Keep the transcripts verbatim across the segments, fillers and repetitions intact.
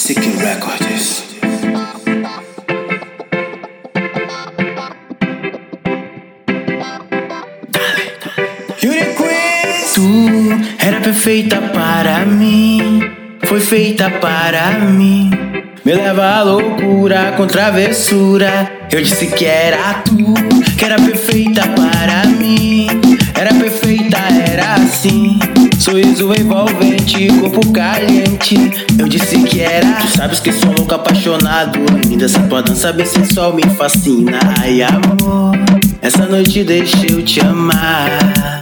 Sick Records. Tu era perfeita para mim, foi feita para mim. Me leva à loucura com travessura. Eu disse que era tu, que era perfeita para mim. Era perfeita, era assim. Sorriso envolvente, corpo caliente. Eu disse que era. Tu sabes que sou louco, apaixonado. Linda, essa tua dança bem sensual me fascina. Ai amor, essa noite deixa eu te amar.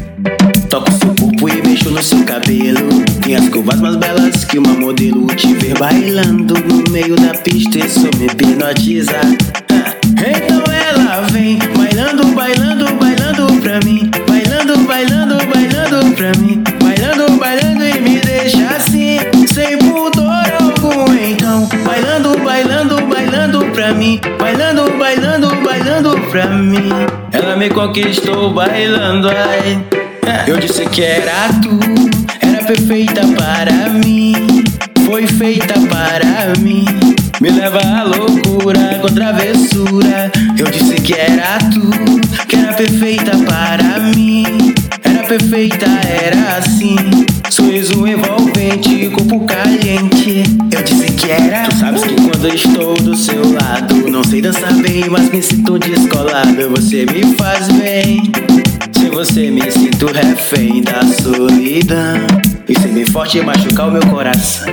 Toco seu corpo e mexo no seu cabelo. Tem as curvas mais belas que uma modelo. Te ver bailando no meio da pista, isso me hipnotiza. ah. Então ela vem bailando, bailando, bailando pra mim. Bailando, bailando, bailando pra mim. Bailando, bailando e me deixa assim, sem pudor algum. Então bailando, bailando, bailando pra mim. Bailando, bailando, bailando pra mim. Ela me conquistou bailando, ai. Eu disse que era tu, era perfeita para mim, foi feita para mim. Me leva à loucura com travessura. Eu disse que era tu, que era perfeita para mim. Era perfeita, era assim. Sorriso envolvente, corpo caliente. Eu disse que era. Tu sabes que quando eu estou do seu lado, não sei dançar bem, mas me sinto descolado. Você me faz bem. Se você me sinto refém da solidão. E ser bem forte e machucar o meu coração.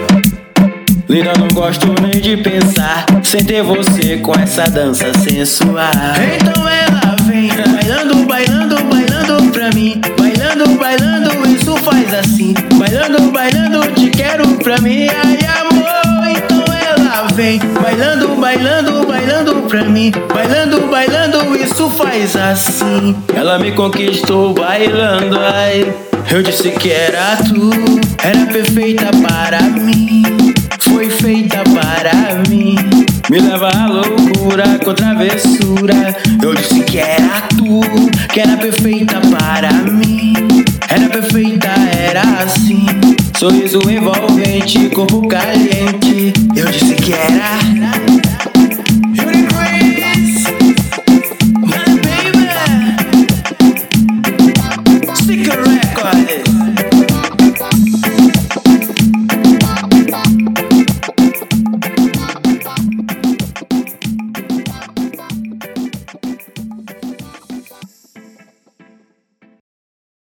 Linda, não gosto nem de pensar sem ter você com essa dança sensual. Então ela vem bailando, bailando, bailando pra mim. Bailando, bailando, isso faz assim. Bailando, bailando, te quero pra mim. Ai amor, então ela vem bailando, bailando, bailando pra mim. Bailando, bailando, isso faz assim. Ela me conquistou bailando, ai. Eu disse que era tu, era perfeita para mim, foi feita para mim. Me leva à loucura com travessura. Eu disse que era tu, que era perfeita para mim. Era perfeita, era assim. Sorriso envolvente, corpo caliente. Eu disse que era